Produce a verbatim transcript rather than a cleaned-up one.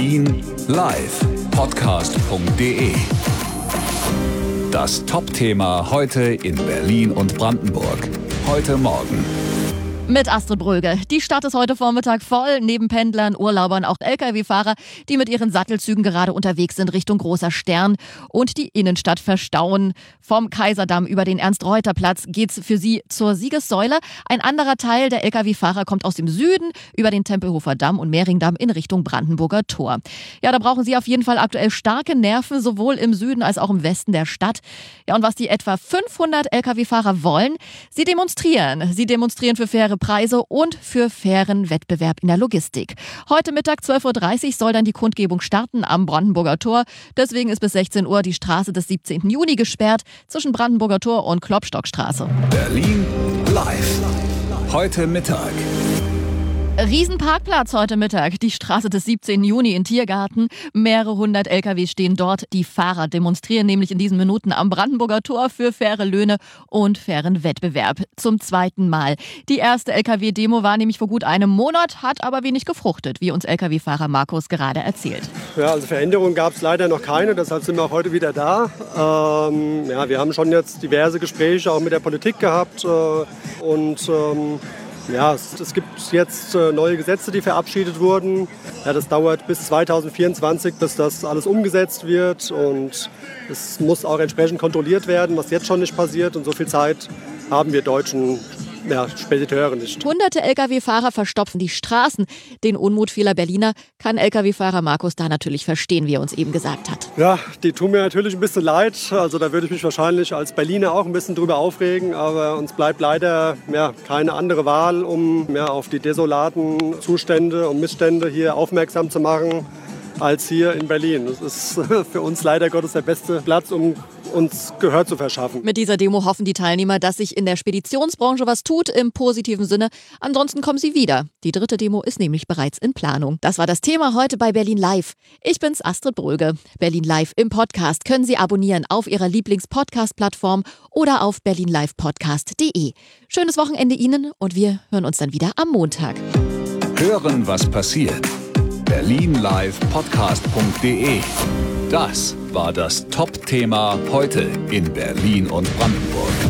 Berlin live podcast punkt de. Das Top-Thema heute in Berlin und Brandenburg. Heute Morgen. Mit Astrid Bröge. Die Stadt ist heute Vormittag voll. Neben Pendlern, Urlaubern auch L K W-Fahrer, die mit ihren Sattelzügen gerade unterwegs sind Richtung Großer Stern und die Innenstadt verstauen. Vom Kaiserdamm über den Ernst-Reuter-Platz geht's für sie zur Siegessäule. Ein anderer Teil der L K W-Fahrer kommt aus dem Süden über den Tempelhofer Damm und Mehringdamm in Richtung Brandenburger Tor. Ja, da brauchen sie auf jeden Fall aktuell starke Nerven, sowohl im Süden als auch im Westen der Stadt. Ja, und was die etwa fünfhundert L K W-Fahrer wollen? Sie demonstrieren. Sie demonstrieren für faire Preise und für fairen Wettbewerb in der Logistik. Heute Mittag zwölf Uhr dreißig soll dann die Kundgebung starten am Brandenburger Tor. Deswegen ist bis sechzehn Uhr die Straße des siebzehnten Juni gesperrt zwischen Brandenburger Tor und Klopstockstraße. Berlin live. Heute Mittag. Riesenparkplatz heute Mittag. Die Straße des siebzehnten Juni in Tiergarten. Mehrere hundert L K W stehen dort. Die Fahrer demonstrieren nämlich in diesen Minuten am Brandenburger Tor für faire Löhne und fairen Wettbewerb. Zum zweiten Mal. Die erste L K W-Demo war nämlich vor gut einem Monat, hat aber wenig gefruchtet, wie uns L K W-Fahrer Markus gerade erzählt. Ja, also Veränderungen gab es leider noch keine, deshalb sind wir auch heute wieder da. Ähm, ja, wir haben schon jetzt diverse Gespräche auch mit der Politik gehabt äh, und ähm, Ja, es, es gibt jetzt äh, neue Gesetze, die verabschiedet wurden. Ja, das dauert bis zweitausendvierundzwanzig, bis das alles umgesetzt wird. Und es muss auch entsprechend kontrolliert werden, was jetzt schon nicht passiert. Und so viel Zeit haben wir deutschen ja, Spediteure nicht. Hunderte L K W-Fahrer verstopfen die Straßen. Den Unmut vieler Berliner kann L K W-Fahrer Markus da natürlich verstehen, wie er uns eben gesagt hat. Ja, die tun mir natürlich ein bisschen leid. Also da würde ich mich wahrscheinlich als Berliner auch ein bisschen drüber aufregen. Aber uns bleibt leider ja, keine andere Wahl, um ja, auf die desolaten Zustände und Missstände hier aufmerksam zu machen, als hier in Berlin. Das ist für uns leider Gottes der beste Platz, um uns Gehör zu verschaffen. Mit dieser Demo hoffen die Teilnehmer, dass sich in der Speditionsbranche was tut, im positiven Sinne. Ansonsten kommen sie wieder. Die dritte Demo ist nämlich bereits in Planung. Das war das Thema heute bei Berlin Live. Ich bin's, Astrid Bröge. Berlin Live im Podcast können Sie abonnieren auf Ihrer Lieblings-Podcast-Plattform oder auf berlin live podcast punkt de. Schönes Wochenende Ihnen und wir hören uns dann wieder am Montag. Hören, was passiert. berlin live podcast punkt de. Das war das Top-Thema heute in Berlin und Brandenburg.